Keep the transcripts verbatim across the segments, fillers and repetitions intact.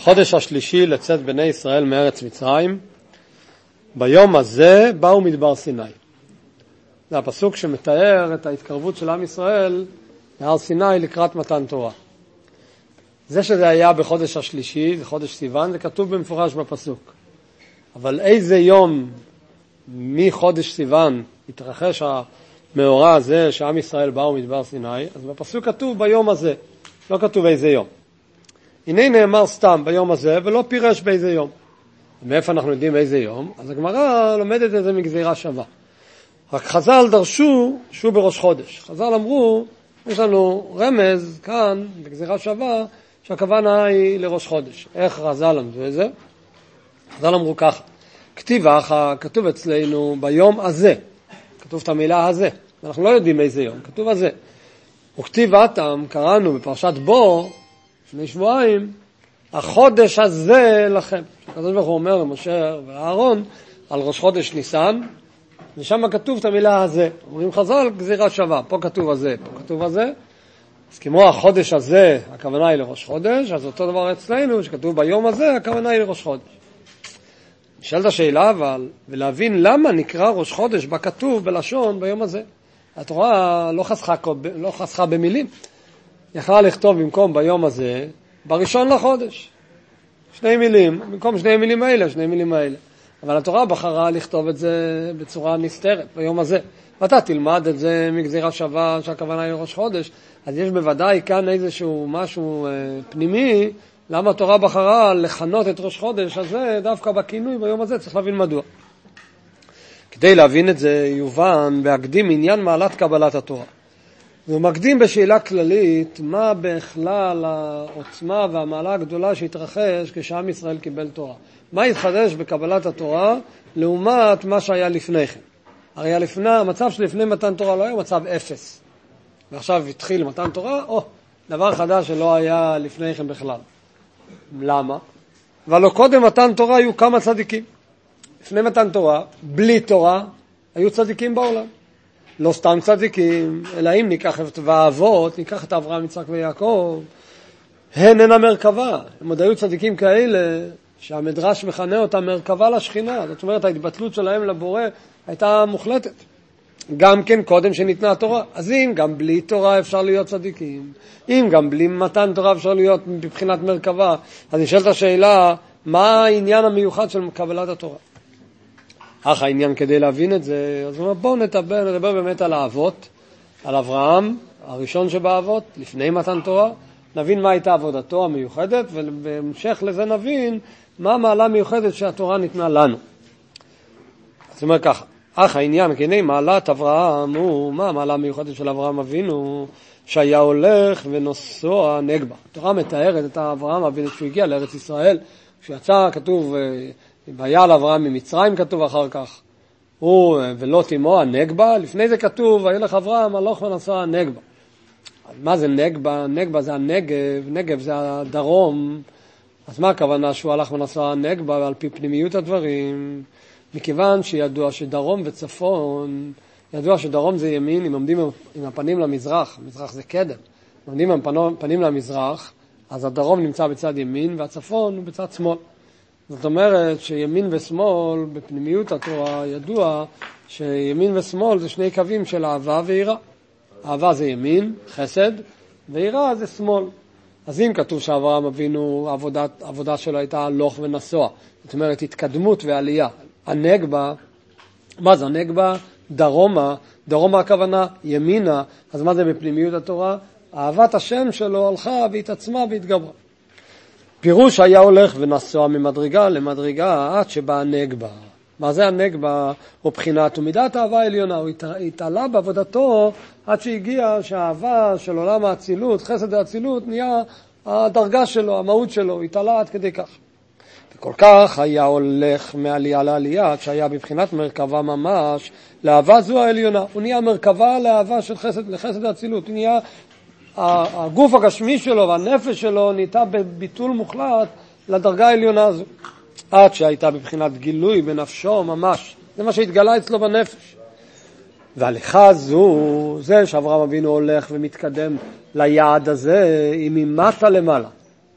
חודש השלישי לצאת בני ישראל מארץ מצרים. ביום הזה באו מדבר סיני. זה הפסוק שמתאר את ההתקרבות של עם ישראל מהר סיני לקראת מתן תורה. זה שזה היה בחודש השלישי, זה חודש סיוון, זה כתוב במפורש בפסוק. אבל איזה יום מחודש סיוון התרחש המאורע הזה שעם ישראל באו מדבר סיני, אז בפסוק כתוב ביום הזה, לא כתוב איזה יום. הנה נאמר סתם ביום הזה ולא פירש באיזה יום. מאיפה אנחנו יודעים איזה יום? אז הגמרא לומדת את זה מגזירה שווה. רק חז"ל דרשו שהוא בראש חודש. חז"ל אמרו, יש לנו רמז כאן בגזירה שווה שהכוונה היא לראש חודש. איך חז"ל אמרו את זה? חז"ל אמרו ככה, כתיב אחא, כתוב אצלנו ביום הזה, כתוב את המילה הזה, אנחנו לא יודעים איזה יום, כתוב הזה. וכתיב אתם, קראנו בפרשת בו, לפני שבועיים, החודש הזה לכם. הקדוש ברוך הוא אומר למשה ואהרון על ראש חודש ניסן, ושם כתוב את המילה הזה. אומרים חז"ל, גזירה שווה, פה כתוב הזה, פה כתוב הזה. אז כמו החודש הזה, הכוונה היא לראש חודש, אז אותו דבר אצלנו, שכתוב ביום הזה, הכוונה היא לראש חודש. נשאלת השאלה אבל, ולהבין למה נקרא ראש חודש בכתוב בלשון ביום הזה. התורה לא חסכה, לא חסכה במילים. יכלה לכתוב במקום ביום הזה, בראשון לחודש. שני מילים, במקום שני מילים האלה, שני מילים האלה. אבל התורה בחרה לכתוב את זה בצורה נסתרת, ביום הזה. ואתה תלמד את זה מגזירה שווה שהכוונה היא לראש חודש, אז יש בוודאי כאן איזשהו משהו אה, פנימי, למה התורה בחרה לכנות את ראש חודש הזה דווקא בכינוי ביום הזה, צריך להבין מדוע. כדי להבין את זה יובן בהקדים עניין מעלת קבלת התורה. הוא מקדים בשאלה כללית מה בכלל העוצמה והמעלה הגדולה שהתרחש כשעם ישראל קיבל תורה. מה התחדש בקבלת התורה לעומת מה שהיה לפני כן. הרי לפני, המצב שלפני מתן תורה לא היה מצב אפס. ועכשיו התחיל מתן תורה, או, דבר חדש שלא היה לפני כן בכלל. למה? אבל לא קודם מתן תורה היו כמה צדיקים. לפני מתן תורה, בלי תורה, היו צדיקים בעולם. לא סתם צדיקים, אלא אם ניקח את האבות, ניקח את אברהם, יצחק ויעקב, הן הן המרכבה. הם עוד היו צדיקים כאלה שהמדרש מכנה אותם מרכבה לשכינה. זאת אומרת, ההתבטלות שלהם לבורא הייתה מוחלטת. גם כן קודם שניתנה התורה. אז אם גם בלי תורה אפשר להיות צדיקים, אם גם בלי מתן תורה אפשר להיות מבחינת מרכבה, אז נשאלת השאלה, מה העניין המיוחד של קבלת התורה? אך העניין כדי להבין את זה, אז בואו נדבר, נדבר באמת על האבות, על אברהם, הראשון שבאבות, לפני מתן תורה, נבין מה הייתה עבודתו המיוחדת, ובהמשך לזה נבין מה המעלה המיוחדת שהתורה ניתנה לנו. זאת אומרת ככה, אך העניין כדי מעלת אברהם הוא, מה המעלה המיוחדת של אברהם אבינו, שהיה הולך ונוסוע נגבה. התורה מתארת את אברהם אבינו שהוא הגיע לארץ ישראל, כשיצא כתוב, והיה על אברהם ממצרים כתוב אחר כך, הוא ולא תימו הנגבה, לפני זה כתוב, וילך אברהם הלוך ונסע הנגבה. אז מה זה נגבה? נגבה זה הנגב, נגב זה הדרום, אז מה הכוונה שהוא הלך ונסע הנגבה על פי פנימיות הדברים? מכיוון שידוע שדרום וצפון, ידוע שדרום זה ימין, אם עומדים עם הפנים למזרח, המזרח זה קדם, אם עומדים עם הפנים למזרח, אז הדרום נמצא בצד ימין והצפון הוא בצד שמאל. זאת אומרת שימין ושמאל בפנימיות התורה ידוע שימין ושמאל זה שני קווים של אהבה ויראה. אהבה זה ימין, חסד, ויראה זה שמאל. אז אם כתוב שאברהם אבינו, עבודת, עבודה שלו הייתה הלוך ונסוע, זאת אומרת התקדמות ועלייה. הנגבה, מה זה הנגבה? דרומה, דרומה הכוונה ימינה, אז מה זה בפנימיות התורה? אהבת השם שלו הלכה והתעצמה והתגברה. פירוש היה הולך ונסוע ממדרגה למדרגה עד שבא הנגבה. מה זה הנגבה? הוא בחינת ומידת האהבה העליונה, הוא התעלה בעבודתו עד שהגיע שהאהבה של עולם האצילות, חסד האצילות, נהיה הדרגה שלו, המהות שלו, הוא התעלה עד כדי כך. וכל כך היה הולך מעלייה לעלייה, עד שהיה בבחינת מרכבה ממש, לאהבה זו העליונה. הוא נהיה מרכבה לאהבה של חסד, לחסד האצילות, הוא נהיה הגוף הגשמי שלו והנפש שלו נהייתה בביטול מוחלט לדרגה העליונה הזו. עד שהייתה בבחינת גילוי בנפשו ממש. זה מה שהתגלה אצלו בנפש. והליכה זו, זה שאברהם אבינו הולך ומתקדם ליעד הזה, היא ממטה למעלה.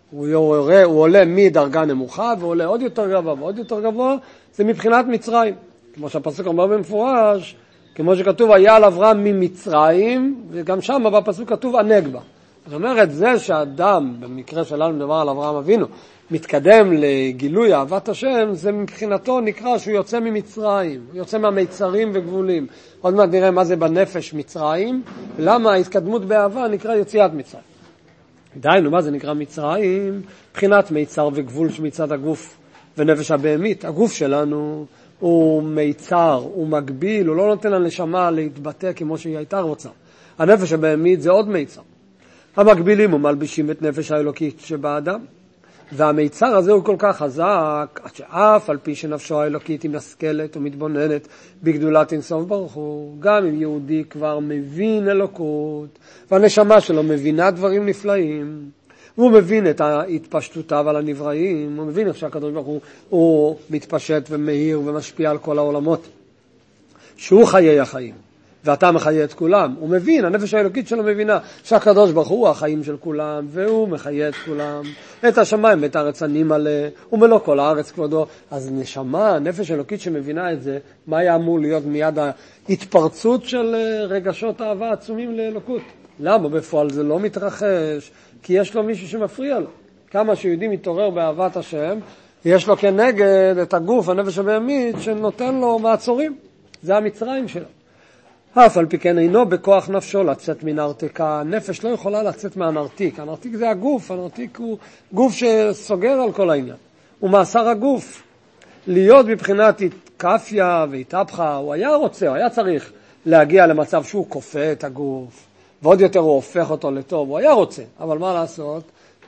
הוא, יורה, הוא עולה מדרגה נמוכה ועולה עוד יותר גבוה ועוד יותר גבוה, זה מבחינת מצרים. כמו שהפסוק אומר במפורש, כמו שכתוב היה על אברהם ממצרים, וגם שם בפסוק כתוב הנגבה. זאת אומרת, זה שאדם, במקרה שלנו מדבר על אברהם אבינו, מתקדם לגילוי אהבת השם, זה מבחינתו נקרא שהוא יוצא ממצרים, הוא יוצא מהמיצרים וגבולים. עוד מעט נראה מה זה בנפש מצרים, ולמה ההתקדמות באהבה נקרא יציאת מצרים. דיינו, מה זה נקרא מצרים? מבחינת מיצר וגבול שמצד הגוף ונפש הבהמית. הגוף שלנו הוא מיצר, הוא מגביל, הוא לא נותן לנשמה להתבטא כמו שהיא הייתה רוצה. הנפש הבהמית זה עוד מיצר. המגבילים ומלבישים את נפש האלוקית שבאדם. והמיצר הזה הוא כל כך חזק, עד שאף על פי שנפשו האלוקית היא משכלת ומתבוננת בגדולת אינסוף ברוך הוא, גם אם יהודי כבר מבין אלוקות, והנשמה שלו מבינה דברים נפלאים, והוא מבין את התפשטותיו על הנבראים, הוא מבין איך שהקדוש ברוך הוא, הוא מתפשט ומהיר ומשפיע על כל העולמות, שהוא חיי החיים. ואתה מחיה את כולם. הוא מבין, הנפש האלוקית שלו מבינה שהקדוש ברוך הוא החיים של כולם, והוא מחיה את כולם. את השמיים ואת הארץ אני מלא, ומלוא כל הארץ כבודו. אז נשמה, הנפש האלוקית שמבינה את זה, מה היה אמור להיות מיד ההתפרצות של רגשות אהבה עצומים לאלוקות? למה בפועל זה לא מתרחש? כי יש לו מישהו שמפריע לו. כמה שיהודי מתעורר באהבת השם, יש לו כנגד את הגוף, הנפש הבהמית, שנותן לו מעצורים. זה המצרים שלו. אף על פי כן אינו בכוח נפשו לצאת מן הארתיקה. הנפש לא יכולה לצאת מהנרתיק. הנרתיק זה הגוף, הנרתיק הוא גוף שסוגר על כל העניין. הוא מאסר הגוף. להיות מבחינת התקפיה והתהפכה, הוא היה רוצה, הוא היה צריך להגיע למצב שהוא כופה את הגוף, ועוד יותר הוא הופך אותו לטוב, הוא היה רוצה. אבל מה לעשות?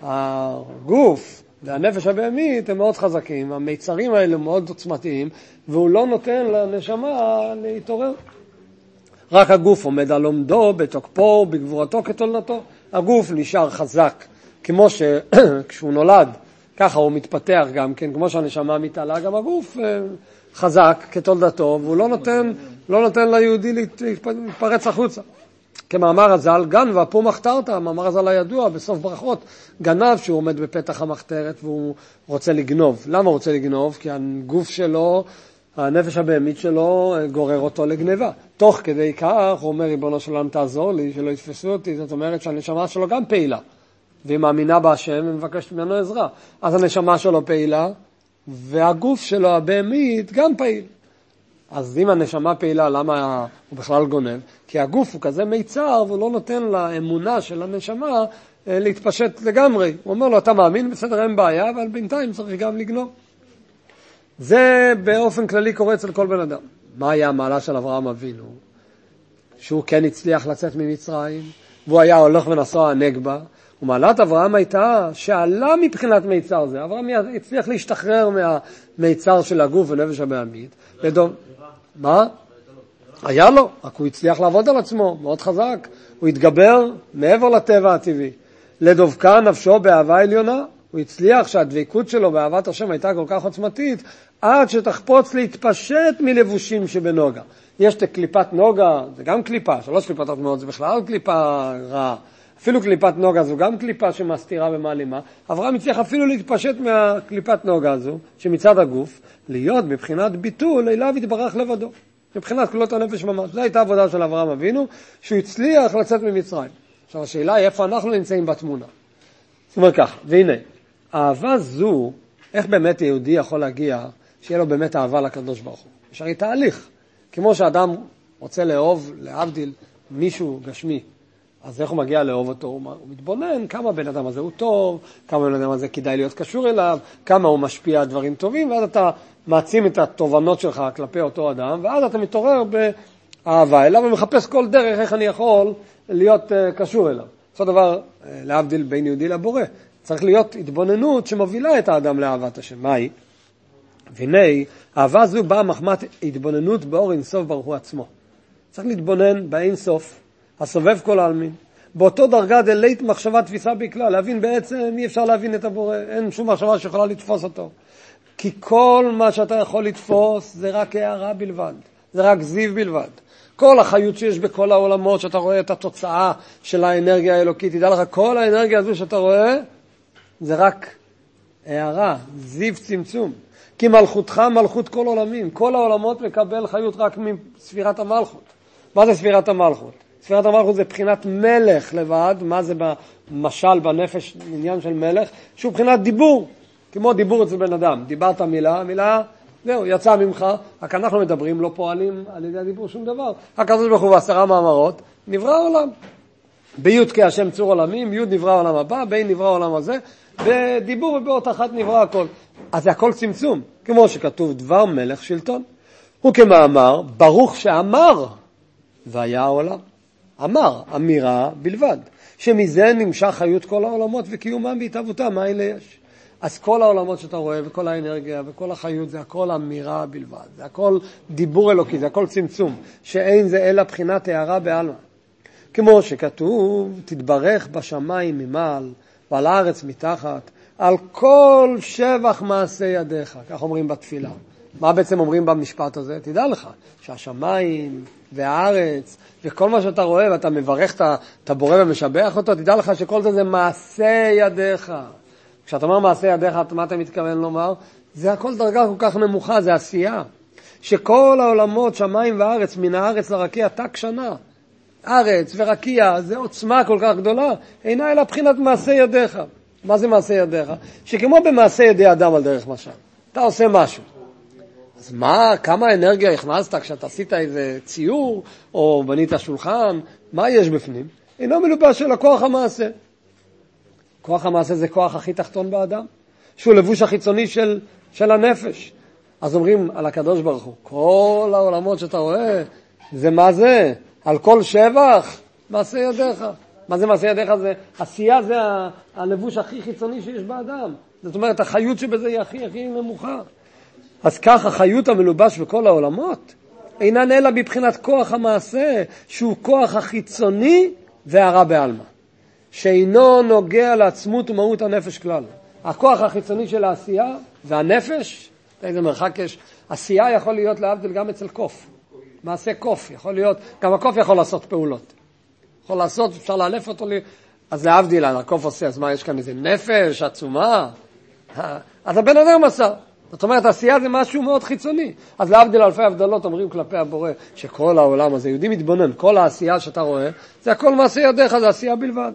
הגוף והנפש הבהמית הם מאוד חזקים, המיצרים האלה מאוד עוצמתיים, והוא לא נותן לנשמה להתעורר. רק הגוף עומד על עומדו, בתוקפו, בגבורתו כתולדתו. הגוף נשאר חזק, כמו שכשהוא נולד, ככה הוא מתפתח גם כן, כמו שהנשמה מתעלה, גם הגוף חזק כתולדתו, והוא לא נותן, לא נותן ליהודי להתפרץ החוצה. כמאמר הזל, גן ואפו מחתרת, מאמר הזל הידוע, בסוף ברכות, גנב שהוא עומד בפתח המחתרת והוא רוצה לגנוב. למה הוא רוצה לגנוב? כי הגוף שלו, הנפש הבהמית שלו גורר אותו לגניבה. תוך כדי כך, הוא אומר, ריבונו של עולם תעזור לי, שלא יתפסו אותי, זאת אומרת שהנשמה שלו גם פעילה. והיא מאמינה בהשם ומבקשת ממנו עזרה. אז הנשמה שלו פעילה, והגוף שלו הבהמית גם פעיל. אז אם הנשמה פעילה, למה הוא בכלל גונב? כי הגוף הוא כזה מיצר, והוא לא נותן לאמונה של הנשמה להתפשט לגמרי. הוא אומר לו, אתה מאמין? בסדר, אין בעיה, אבל בינתיים צריך גם לגנוב. זה באופן כללי קורה אצל כל בן אדם. מה היה המעלה של אברהם אבינו? שהוא כן הצליח לצאת ממצרים, והוא היה הולך ונסוע הנגבה, ומעלת אברהם הייתה שעלה מבחינת מיצר זה. אברהם הצליח להשתחרר מהמיצר של הגוף ונפש הבהמית. לדום... מה? היה לו, רק הוא הצליח לעבוד על עצמו, מאוד חזק. הוא התגבר מעבר לטבע הטבעי. לדבקה נפשו באהבה עליונה. הוא הצליח שהדבקות שלו באהבת השם הייתה כל כך עוצמתית, עד שתחפוץ להתפשט מלבושים שבנוגה. יש את קליפת נוגה, זה גם קליפה, שלוש קליפות מאוד, זה בכלל קליפה רעה. אפילו קליפת נוגה זו גם קליפה שמסתירה ומעלימה. אברהם הצליח אפילו להתפשט מהקליפת נוגה הזו, שמצד הגוף, להיות בבחינת ביטול, אליו יתברך לבדו. מבחינת כלות הנפש ממש. זו הייתה עבודה של אברהם אבינו, שהוא הצליח לצאת ממצרים. עכשיו השאלה היא איפה אנחנו נמצאים בתמונה. זאת אומרת כך, והנה, אהבה זו, איך באמת יהודי יכול להגיע, שיהיה לו באמת אהבה לקדוש ברוך הוא? יש הרי תהליך. כמו שאדם רוצה לאהוב, להבדיל, מישהו גשמי, אז איך הוא מגיע לאהוב אותו? הוא מתבונן כמה בן אדם הזה הוא טוב, כמה בן אדם הזה כדאי להיות קשור אליו, כמה הוא משפיע על דברים טובים, ואז אתה מעצים את התובנות שלך כלפי אותו אדם, ואז אתה מתעורר באהבה אליו ומחפש כל דרך איך אני יכול להיות קשור אליו. אותו דבר, להבדיל בין יהודי לבורא. צריך להיות התבוננות שמובילה את האדם לאהבת השם. מה היא? והנה, אהבה זו באה מחמת התבוננות באור אינסוף ברוך הוא עצמו. צריך להתבונן באינסוף, הסובב כל העלמין. באותו דרגה דלית מחשבה תפיסה בכלל. להבין בעצם, אי אפשר להבין את הבורא. אין שום מחשבה שיכולה לתפוס אותו. כי כל מה שאתה יכול לתפוס זה רק הערה בלבד. זה רק זיו בלבד. כל החיות שיש בכל העולמות, שאתה רואה את התוצאה של האנרגיה האלוקית, תדע לך, כל האנרגיה הזו שאתה רואה, זה רק הערה, זיו צמצום. כי מלכותך מלכות כל עולמים. כל העולמות מקבל חיות רק מספירת המלכות. מה זה ספירת המלכות? ספירת המלכות זה בחינת מלך לבד. מה זה במשל, בנפש, עניין של מלך? שהוא בחינת דיבור. כמו דיבור אצל בן אדם. דיברת מילה, מילה, זהו, יצא ממך. רק אנחנו מדברים, לא פועלים על ידי הדיבור שום דבר. הקדוש ברוך הוא בעשרה מאמרות, נברא העולם. בי' כהשם צור עולמים, י' נברא העולם הבא, בין נברא העולם הזה, בדיבור ובאות אחת נברא הכל. אז זה הכל צמצום, כמו שכתוב דבר מלך שלטון. הוא כמאמר, ברוך שאמר, והיה העולם. אמר, אמירה בלבד, שמזה נמשך חיות כל העולמות וקיומם והתהוותם, מה אלה יש? אז כל העולמות שאתה רואה, וכל האנרגיה, וכל החיות, זה הכל אמירה בלבד, זה הכל דיבור אלוקי, זה הכל צמצום, שאין זה אלא בחינת הערה בעלמא. כמו שכתוב, תתברך בשמיים ממעל, ועל הארץ מתחת, על כל שבח מעשה ידיך, כך אומרים בתפילה. מה בעצם אומרים במשפט הזה? תדע לך, שהשמיים והארץ, וכל מה שאתה רואה, ואתה מברך את הבורא ומשבח אותו, תדע לך שכל זה זה מעשה ידיך. כשאתה אומר מעשה ידיך, מה אתה מתכוון לומר? זה הכל דרגה כל כך נמוכה, זה עשייה. שכל העולמות, שמיים וארץ, מן הארץ לרקיע, תק שנה. ארץ ורקיע, זה עוצמה כל כך גדולה, אינה אלא בחינת מעשה ידיך. מה זה מעשה ידיך? שכמו במעשה ידי אדם על דרך משל. אתה עושה משהו. אז מה, כמה אנרגיה הכנסת כשאתה עשית איזה ציור, או בנית שולחן, מה יש בפנים? אינו מלובש של הכוח המעשה. כוח המעשה זה כוח הכי תחתון באדם, שהוא לבוש החיצוני של, של הנפש. אז אומרים על הקדוש ברוך הוא, כל העולמות שאתה רואה, זה מה זה? על כל שבח, מעשה ידיך. מה זה מעשה ידיך? זה, עשייה זה הלבוש הכי חיצוני שיש באדם. זאת אומרת, החיות שבזה היא הכי הכי נמוכה. אז כך החיות המלובש בכל העולמות, אינן אלא בבחינת כוח המעשה, שהוא כוח החיצוני והרע בעלמא. שאינו נוגע לעצמות ומהות הנפש כלל. הכוח החיצוני של העשייה והנפש, איזה מרחק יש, עשייה יכול להיות להבדיל גם אצל קוף. מעשה קוף, יכול להיות, גם הקוף יכול לעשות פעולות. יכול לעשות, אפשר לאלף אותו לי, אז להבדיל, הקוף עושה, אז מה, יש כאן איזה נפש, עצומה? אז הבן אדם עשה. זאת אומרת, עשייה זה משהו מאוד חיצוני. אז להבדיל אלפי הבדלות אומרים כלפי הבורא, שכל העולם הזה, יהודי מתבונן, כל העשייה שאתה רואה, זה הכל מעשה ידיך, זה עשייה בלבד.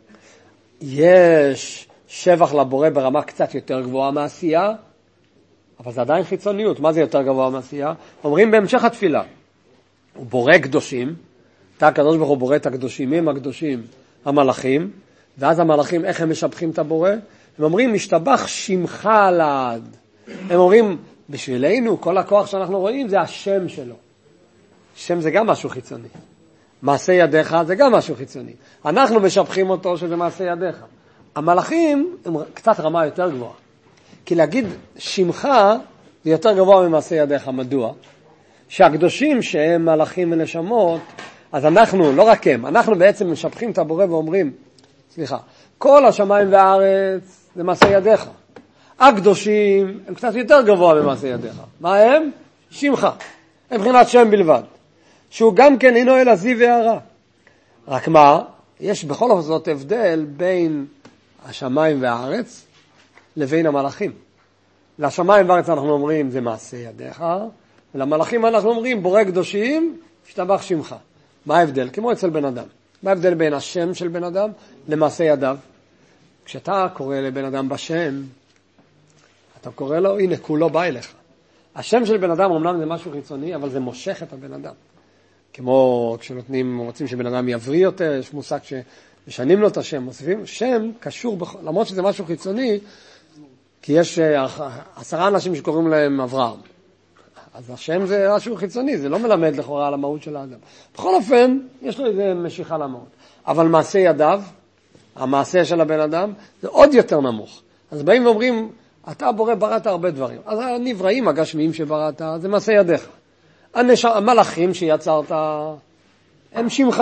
יש שבח לבורא ברמה קצת יותר גבוהה מעשייה, אבל זה עדיין חיצוניות. מה זה יותר גבוה מעשייה? אומרים בהמשך התפילה, הוא בורא קדושים, אתה הקדוש ברוך הוא בורא את הקדושים, הם הקדושים, המלאכים, ואז המלאכים, איך הם משבחים את הבורא? הם אומרים, משתבח שמך לעד. הם אומרים, בשבילנו, כל הכוח שאנחנו רואים זה השם שלו. שם זה גם משהו חיצוני. מעשה ידיך זה גם משהו חיצוני. אנחנו משבחים אותו שזה מעשה ידיך. המלאכים הם קצת רמה יותר גבוהה. כי להגיד שמך זה יותר גבוה ממעשה ידיך. מדוע? שהקדושים שהם מלאכים ונשמות, אז אנחנו, לא רק הם, אנחנו בעצם משבחים את הבורא ואומרים, סליחה, כל השמיים והארץ זה מעשה ידיך. הקדושים הם קצת יותר גבוה ממעשה ידיך. מה הם? שמך. הם בחינת שם בלבד. שהוא גם כן אינו אלא זיו והערה. רק מה? יש בכל זאת הבדל בין השמיים והארץ לבין המלאכים. לשמיים והארץ אנחנו אומרים זה מעשה ידיך, ולמלאכים אנחנו אומרים בורא קדושים, השתבח שמך. מה ההבדל? כמו אצל בן אדם. מה ההבדל בין השם של בן אדם למעשה ידיו? כשאתה קורא לבן אדם בשם, אתה קורא לו, הנה כולו בא אליך. השם של בן אדם אומנם זה משהו חיצוני, אבל זה מושך את הבן אדם. כמו כשנותנים, רוצים שבן אדם יבריא יותר, יש מושג שמשנים לו את השם, מוסיפים, שם קשור, בח... למרות שזה משהו חיצוני, כי יש עשרה אנשים שקוראים להם אברהם. אז השם זה משהו חיצוני, זה לא מלמד לכאורה על המהות של האדם. בכל אופן, יש לו איזה משיכה למהות. אבל מעשה ידיו, המעשה של הבן אדם, זה עוד יותר נמוך. אז באים ואומרים, אתה בורא בראת הרבה דברים. אז הנבראים הגשמיים שבראת, זה מעשה ידיך. המלאכים שיצרת, הם שמך.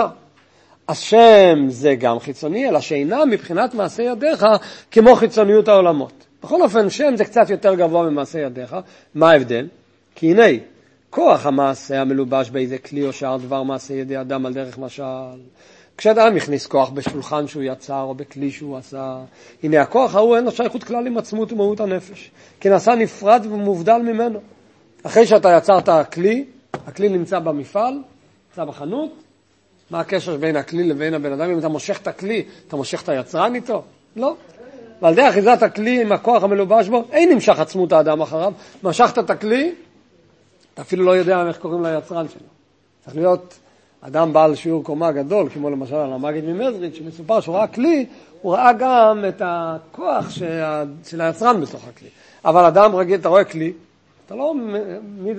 השם זה גם חיצוני, אלא שאינה מבחינת מעשה ידיך כמו חיצוניות העולמות. בכל אופן, שם זה קצת יותר גבוה ממעשה ידיך. מה ההבדל? כי הנה, כוח המעשה המלובש באיזה כלי או שער דבר מעשה ידי אדם על דרך משל, כשאדם הכניס כוח בשולחן שהוא יצר או בכלי שהוא עשה, הנה הכוח ההוא אין לו שייכות כלל עם עצמות ומהות הנפש, כי נעשה נפרד ומובדל ממנו. אחרי שאתה יצרת הכלי, הכלי נמצא במפעל, נמצא בחנות, מה הקשר בין הכלי לבין הבן אדם? אם אתה מושך את הכלי, אתה מושך את היצרן איתו? לא. ועל ידי אחיזת הכלי עם הכוח המלובש בו, אין נמשך עצמות האדם אחריו. משכת את הכלי, אתה אפילו לא יודע איך קוראים ליצרן שלו. צריך להיות אדם בעל שיעור קומה גדול, כמו למשל על המגיד ממזריץ' שמסופר שהוא ראה כלי, הוא ראה גם את הכוח של היצרן בתוך הכלי. אבל אדם רגיל, אתה רואה כלי, אתה לא מי זה...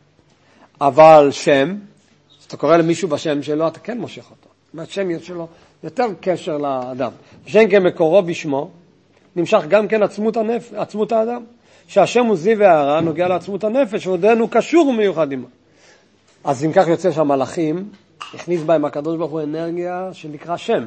אבל שם, אתה קורא למישהו בשם שלו, אתה כן מושך אותו. השם יש שלו יותר קשר לאדם. השם כמקורו בשמו, נמשך גם כן עצמות הנפש, עצמות האדם. שהשם הוא זיו והערה, נוגע לעצמות הנפש, ועודנו קשור ומיוחד עמה. אז אם כך יוצא שהמלאכים, הכניס בהם הקדוש ברוך הוא אנרגיה שנקרא שם.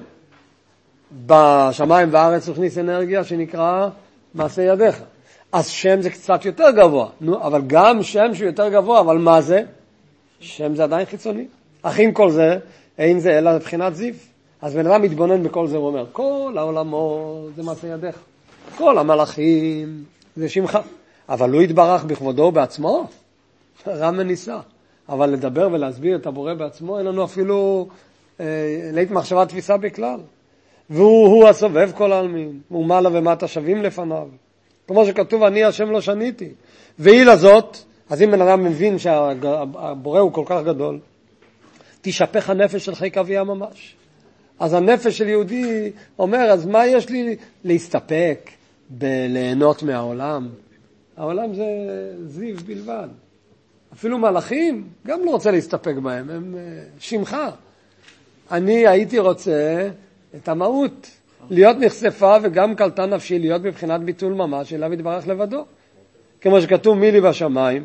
בשמיים והארץ הוא הכניס אנרגיה שנקרא מעשה ידיך. אז שם זה קצת יותר גבוה. נו, אבל גם שם שהוא יותר גבוה, אבל מה זה? שם זה עדיין חיצוני. אך עם כל זה, אין זה אלא מבחינת זיו. אז בן אדם מתבונן בכל זה, הוא אומר, כל העולמות זה מעשה ידיך. כל המלאכים זה שמך. אבל הוא יתברך בכבודו בעצמו, רם וניסה. אבל לדבר ולהסביר את הבורא בעצמו, אין לנו אפילו אה, לית מחשבה תפיסה בכלל. והוא הוא הסובב כל העלמין, הוא מעלה ומטה שווים לפניו. כמו שכתוב, אני השם לא שניתי. והיא לזאת, אז אם בן אדם מבין שהבורא הוא כל כך גדול, תשפך הנפש של חיק אביה ממש. אז הנפש של יהודי אומר, אז מה יש לי להסתפק בליהנות מהעולם? העולם זה זיו בלבד. אפילו מלאכים גם לא רוצה להסתפק בהם, הם שמך. אני הייתי רוצה את המהות, להיות נחשפה וגם קלטה נפשי, להיות בבחינת ביטול ממש, אליו יתברך לבדו. כמו שכתוב מילי בשמיים,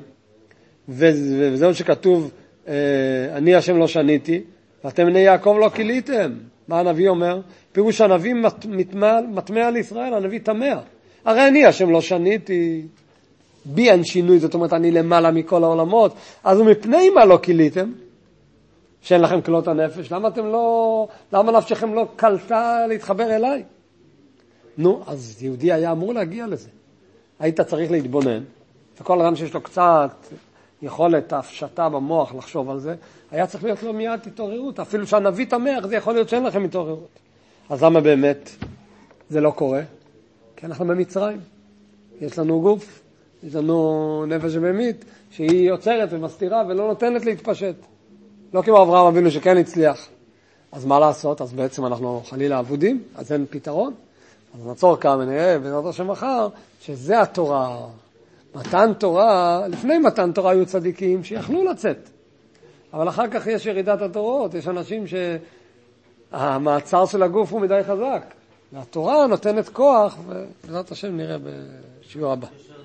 וזהו שכתוב, אני השם לא שניתי, ואתם בני יעקב לא קיליתם. מה הנביא אומר? פירוש הנביא מטמע על ישראל, הנביא טמע. הרי אני השם לא שניתי, בי אין שינוי, זאת אומרת אני למעלה מכל העולמות, אז מפני מה לא קיליתם? שאין לכם כלות הנפש, למה אתם לא, למה נפשכם לא קלטה להתחבר אליי? נו, אז יהודי היה אמור להגיע לזה. היית צריך להתבונן, וכל אדם שיש לו קצת יכולת הפשטה במוח לחשוב על זה, היה צריך להיות לו מיד התעוררות, אפילו שהנביא תמך, זה יכול להיות שאין לכם התעוררות. אז למה באמת זה לא קורה? כי אנחנו במצרים. יש לנו גוף, יש לנו נפש במית, שהיא יוצרת ומסתירה ולא נותנת להתפשט. לא כמו אברהם אבינו שכן הצליח. אז מה לעשות? אז בעצם אנחנו חלילה עבודים, אז אין פתרון. אז נעצור כמה ונראה, ונראה אותו שמחר, שזה התורה. מתן תורה, לפני מתן תורה היו צדיקים שיכלו לצאת. אבל אחר כך יש ירידת התורות, יש אנשים שהמעצר של הגוף הוא מדי חזק. והתורה נותנת כוח, ובעזרת השם נראה בשיעור הבא.